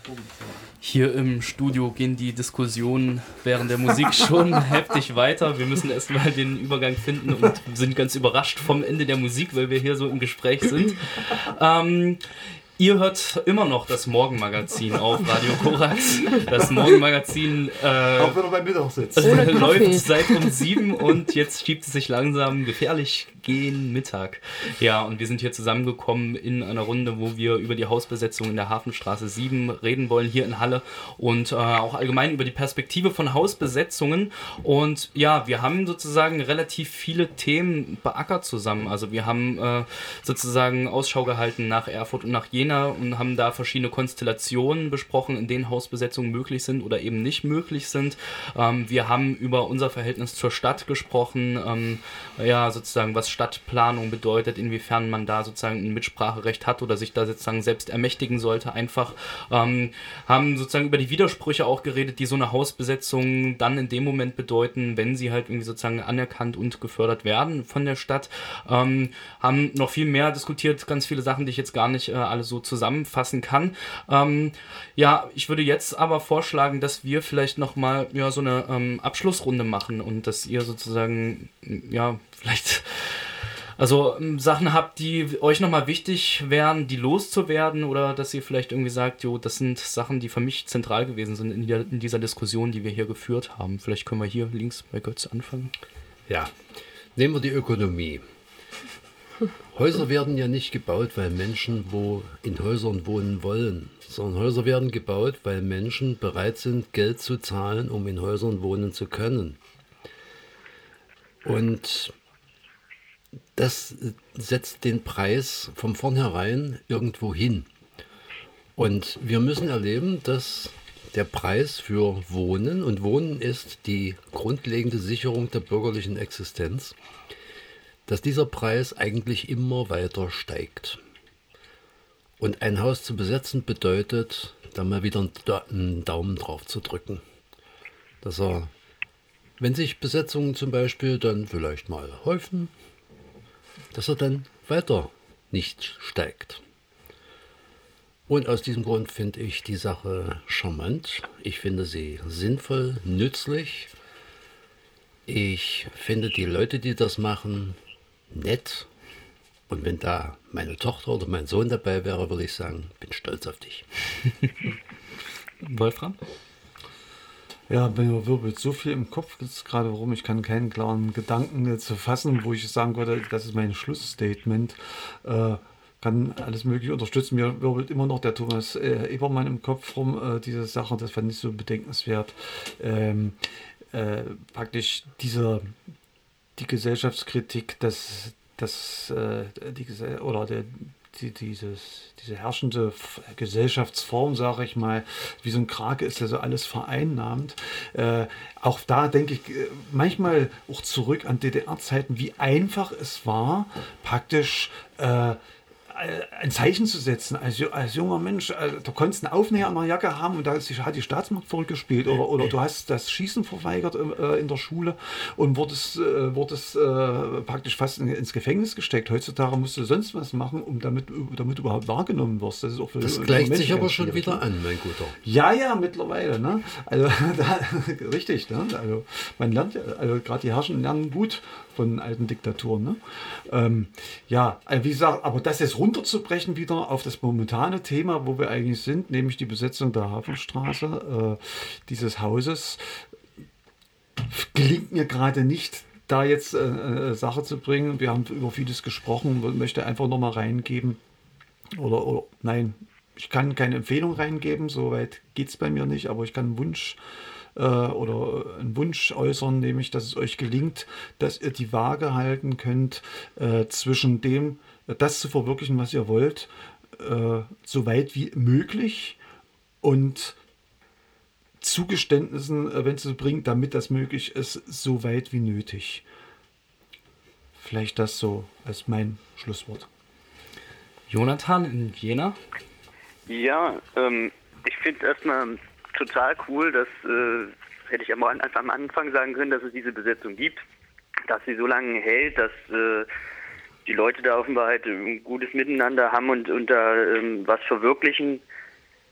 Hier im Studio gehen die Diskussionen während der Musik schon heftig weiter. Wir müssen erstmal den Übergang finden und sind ganz überrascht vom Ende der Musik, weil wir hier so im Gespräch sind. Ihr hört immer noch das Morgenmagazin auf Radio Korax. Das Morgenmagazin auch wenn er beim Mittag sitzt. Läuft seit um 7 und jetzt schiebt es sich langsam gefährlich gen Mittag. Ja, und wir sind hier zusammengekommen in einer Runde, wo wir über die Hausbesetzung in der Hafenstraße 7 reden wollen, hier in Halle und auch allgemein über die Perspektive von Hausbesetzungen. Und ja, wir haben sozusagen relativ viele Themen beackert zusammen. Also wir haben sozusagen Ausschau gehalten nach Erfurt und nach Jena und haben da verschiedene Konstellationen besprochen, in denen Hausbesetzungen möglich sind oder eben nicht möglich sind. Wir haben über unser Verhältnis zur Stadt gesprochen, ja, sozusagen, was Stadtplanung bedeutet, inwiefern man da sozusagen ein Mitspracherecht hat oder sich da sozusagen selbst ermächtigen sollte einfach. Haben sozusagen über die Widersprüche auch geredet, die so eine Hausbesetzung dann in dem Moment bedeuten, wenn sie halt irgendwie sozusagen anerkannt und gefördert werden von der Stadt. Haben noch viel mehr diskutiert, ganz viele Sachen, die ich jetzt gar nicht alle so zusammenfassen kann. Ja, ich würde jetzt aber vorschlagen, dass wir vielleicht nochmal ja, so eine Abschlussrunde machen und dass ihr sozusagen, ja, vielleicht also Sachen habt, die euch nochmal wichtig wären, die loszuwerden oder dass ihr vielleicht irgendwie sagt, jo, das sind Sachen, die für mich zentral gewesen sind in dieser Diskussion, die wir hier geführt haben. Vielleicht können wir hier links bei Götz anfangen. Ja, nehmen wir die Ökonomie. Häuser werden ja nicht gebaut, weil Menschen in Häusern wohnen wollen, sondern Häuser werden gebaut, weil Menschen bereit sind, Geld zu zahlen, um in Häusern wohnen zu können. Und das setzt den Preis von vornherein irgendwo hin. Und wir müssen erleben, dass der Preis für Wohnen, und Wohnen ist die grundlegende Sicherung der bürgerlichen Existenz, dass dieser Preis eigentlich immer weiter steigt. Und ein Haus zu besetzen bedeutet, da mal wieder einen Daumen drauf zu drücken. Dass wenn sich Besetzungen zum Beispiel dann vielleicht mal häufen, dass er dann weiter nicht steigt. Und aus diesem Grund finde ich die Sache charmant. Ich finde sie sinnvoll, nützlich. Ich finde die Leute, die das machen, nett. Und wenn da meine Tochter oder mein Sohn dabei wäre, würde ich sagen, bin stolz auf dich. Wolfram? Ja, mir wirbelt so viel im Kopf jetzt gerade rum, ich kann keinen klaren Gedanken jetzt fassen, wo ich sagen würde, das ist mein Schlussstatement. Kann alles Mögliche unterstützen. Mir wirbelt immer noch der Thomas Ebermann im Kopf rum, diese Sache, das fand ich so bedenkenswert. Praktisch die Gesellschaftskritik, diese herrschende Gesellschaftsform, sage ich mal, wie so ein Krake ist, der so alles vereinnahmt. Auch da denke ich manchmal auch zurück an DDR-Zeiten, wie einfach es war, praktisch ein Zeichen zu setzen als junger Mensch. Du konntest einen Aufnäher an der Jacke haben und da hat die Staatsmacht verrückt gespielt oder du hast das Schießen verweigert in der Schule und wurdest praktisch fast ins Gefängnis gesteckt. Heutzutage musst du sonst was machen, damit du überhaupt wahrgenommen wirst. Das ist auch für das gleicht sich aber schon wieder an, mein Guter. Ja, mittlerweile. Ne? Also richtig. Ne? Also man lernt ja, also gerade die Herrschenden lernen gut von alten Diktaturen. Ne? Wie gesagt, aber das jetzt runterzubrechen wieder auf das momentane Thema, wo wir eigentlich sind, nämlich die Besetzung der Hafenstraße, dieses Hauses, gelingt mir gerade nicht, da jetzt Sache zu bringen. Wir haben über vieles gesprochen und möchte einfach nochmal reingeben. Oder nein, ich kann keine Empfehlung reingeben, soweit geht es bei mir nicht, aber ich kann einen Wunsch äußern, nämlich, dass es euch gelingt, dass ihr die Waage halten könnt zwischen dem, das zu verwirklichen, was ihr wollt, so weit wie möglich und Zugeständnissen, wenn es so bringt, damit das möglich ist, so weit wie nötig. Vielleicht das so als mein Schlusswort. Jonathan in Jena? Ja, ich finde es erstmal total cool, dass, hätte ich am Anfang sagen können, dass es diese Besetzung gibt, dass sie so lange hält, dass die Leute da offenbar halt ein gutes Miteinander haben und da was verwirklichen.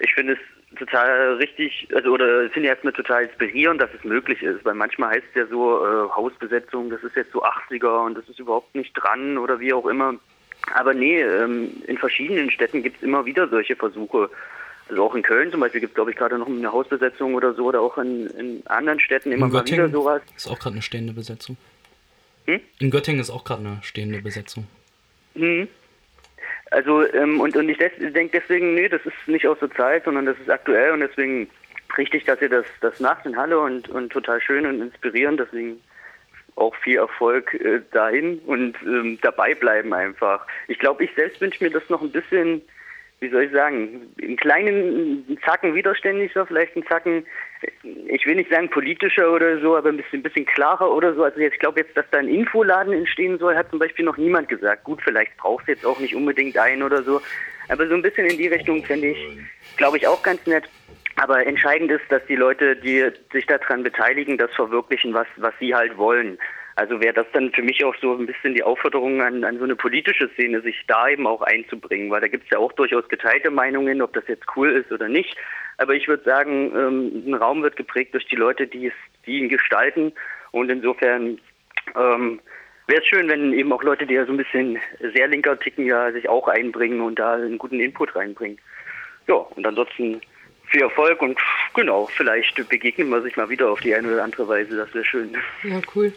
Ich finde es total richtig, oder finde erstmal total inspirierend, dass es möglich ist, weil manchmal heißt es ja so, Hausbesetzung, das ist jetzt so 80er und das ist überhaupt nicht dran oder wie auch immer. Aber nee, in verschiedenen Städten gibt es immer wieder solche Versuche. Also auch in Köln zum Beispiel gibt es, glaube ich, gerade noch eine Hausbesetzung oder so, oder auch in anderen Städten immer mal wieder sowas. Ist auch gerade eine stehende Besetzung. Hm? In Göttingen ist auch gerade eine stehende Besetzung. Hm. Also, und ich denke deswegen, nee, das ist nicht aus der Zeit, sondern das ist aktuell und deswegen richtig, dass ihr das macht in Halle und total schön und inspirierend, deswegen auch viel Erfolg dahin und dabei bleiben einfach. Ich glaube, ich selbst wünsche mir das noch ein bisschen, wie soll ich sagen, einen kleinen Zacken widerständiger, vielleicht einen Zacken, ich will nicht sagen politischer oder so, aber ein bisschen klarer oder so. Also ich glaube jetzt, dass da ein Infoladen entstehen soll, hat zum Beispiel noch niemand gesagt. Gut, vielleicht brauchst du jetzt auch nicht unbedingt einen oder so, aber so ein bisschen in die Richtung fände ich, glaube ich, auch ganz nett. Aber entscheidend ist, dass die Leute, die sich daran beteiligen, das verwirklichen, was sie halt wollen. Also wäre das dann für mich auch so ein bisschen die Aufforderung an so eine politische Szene, sich da eben auch einzubringen, weil da gibt es ja auch durchaus geteilte Meinungen, ob das jetzt cool ist oder nicht. Aber ich würde sagen, ein Raum wird geprägt durch die Leute, die ihn gestalten. Und insofern wäre es schön, wenn eben auch Leute, die ja so ein bisschen sehr linker ticken, ja sich auch einbringen und da einen guten Input reinbringen. Ja, und ansonsten viel Erfolg und genau, vielleicht begegnet man sich mal wieder auf die eine oder andere Weise, das wäre schön. Ja, cool.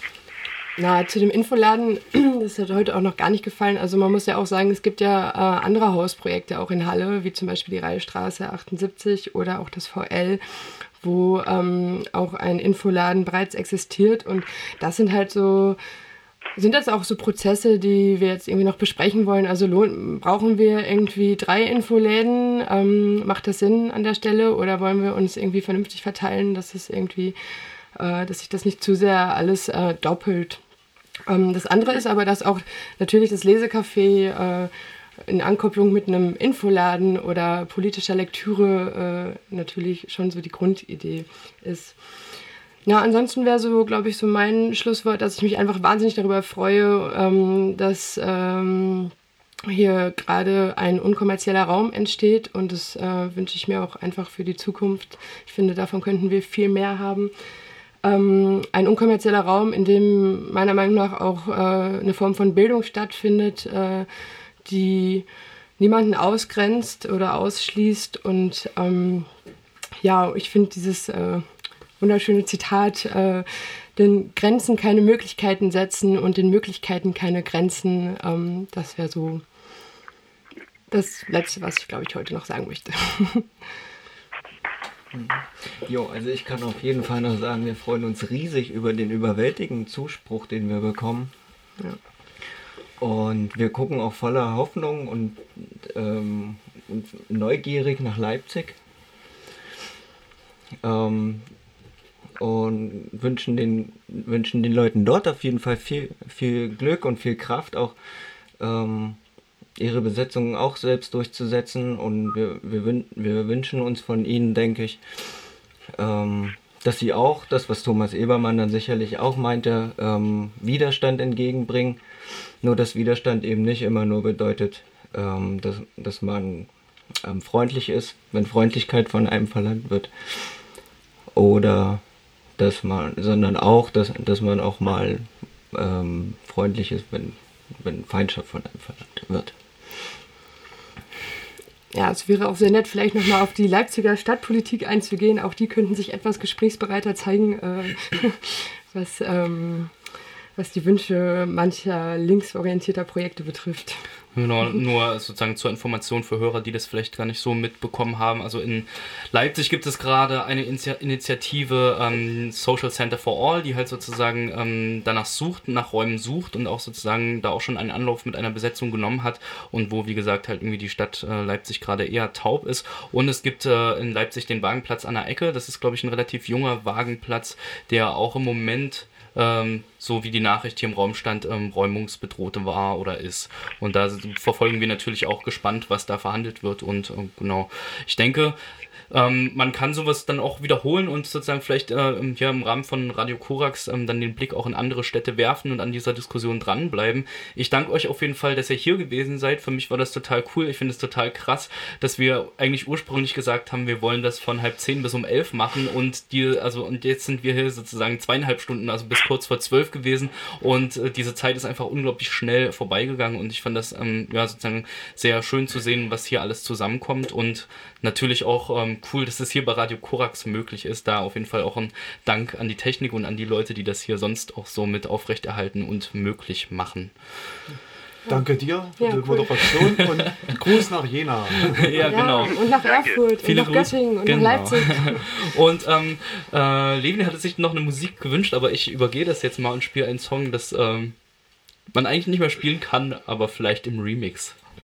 Na, zu dem Infoladen, das hat heute auch noch gar nicht gefallen. Also man muss ja auch sagen, es gibt ja andere Hausprojekte auch in Halle, wie zum Beispiel die Reilstraße 78 oder auch das VL, wo auch ein Infoladen bereits existiert. Und das sind halt so, sind das auch so Prozesse, die wir jetzt irgendwie noch besprechen wollen? Also brauchen wir irgendwie 3 Infoläden? Macht das Sinn an der Stelle? Oder wollen wir uns irgendwie vernünftig verteilen, dass es irgendwie dass sich das nicht zu sehr alles doppelt. Das andere ist aber, dass auch natürlich das Lesecafé in Ankopplung mit einem Infoladen oder politischer Lektüre natürlich schon so die Grundidee ist. Ja, ansonsten wäre so, glaube ich, so mein Schlusswort, dass ich mich einfach wahnsinnig darüber freue, dass hier gerade ein unkommerzieller Raum entsteht und das wünsche ich mir auch einfach für die Zukunft. Ich finde, davon könnten wir viel mehr haben. Ein unkommerzieller Raum, in dem meiner Meinung nach auch eine Form von Bildung stattfindet, die niemanden ausgrenzt oder ausschließt. Und ja, ich finde dieses wunderschöne Zitat, den Grenzen keine Möglichkeiten setzen und den Möglichkeiten keine Grenzen, das wäre so das Letzte, was ich, glaube ich, heute noch sagen möchte. Jo, also ich kann auf jeden Fall noch sagen, wir freuen uns riesig über den überwältigenden Zuspruch, den wir bekommen. Ja. Und wir gucken auch voller Hoffnung und neugierig nach Leipzig. Und wünschen den Leuten dort auf jeden Fall viel Glück und viel Kraft, auch ihre Besetzung auch selbst durchzusetzen. Und wir wünschen uns von ihnen, denke ich, dass sie auch, das was Thomas Ebermann dann sicherlich auch meinte, Widerstand entgegenbringen. Nur dass Widerstand eben nicht immer nur bedeutet, dass man freundlich ist, wenn Freundlichkeit von einem verlangt wird. Oder sondern auch, dass man auch mal freundlich ist, wenn Feindschaft von einem verlangt wird. Ja, es wäre auch sehr nett, vielleicht nochmal auf die Leipziger Stadtpolitik einzugehen. Auch die könnten sich etwas gesprächsbereiter zeigen, was die Wünsche mancher linksorientierter Projekte betrifft. Genau, nur sozusagen zur Information für Hörer, die das vielleicht gar nicht so mitbekommen haben. Also in Leipzig gibt es gerade eine Initiative Social Center for All, die halt sozusagen danach sucht, nach Räumen sucht und auch sozusagen da auch schon einen Anlauf mit einer Besetzung genommen hat und wo, wie gesagt, halt irgendwie die Stadt Leipzig gerade eher taub ist. Und es gibt in Leipzig den Wagenplatz an der Ecke. Das ist, glaube ich, ein relativ junger Wagenplatz, der auch im Moment so wie die Nachricht hier im Raum stand, räumungsbedrohte war oder ist. Und da verfolgen wir natürlich auch gespannt, was da verhandelt wird. Und genau, ich denke, man kann sowas dann auch wiederholen und sozusagen vielleicht hier im Rahmen von Radio Korax dann den Blick auch in andere Städte werfen und an dieser Diskussion dranbleiben. Ich danke euch auf jeden Fall, dass ihr hier gewesen seid. Für mich war das total cool. Ich finde es total krass, dass wir eigentlich ursprünglich gesagt haben, wir wollen das von 9:30 bis 11 machen und jetzt sind wir hier sozusagen 2,5 Stunden, also bis kurz vor 12 gewesen und diese Zeit ist einfach unglaublich schnell vorbeigegangen und ich fand das sozusagen sehr schön zu sehen, was hier alles zusammenkommt und natürlich auch cool, dass es hier bei Radio Korax möglich ist. Da auf jeden Fall auch ein Dank an die Technik und an die Leute, die das hier sonst auch so mit aufrechterhalten und möglich machen. Danke dir für die Moderation und Gruß nach Jena. Ja, genau. Und nach Erfurt und nach Göttingen und nach Leipzig. Und Levi hatte sich noch eine Musik gewünscht, aber ich übergehe das jetzt mal und spiele einen Song, das man eigentlich nicht mehr spielen kann, aber vielleicht im Remix.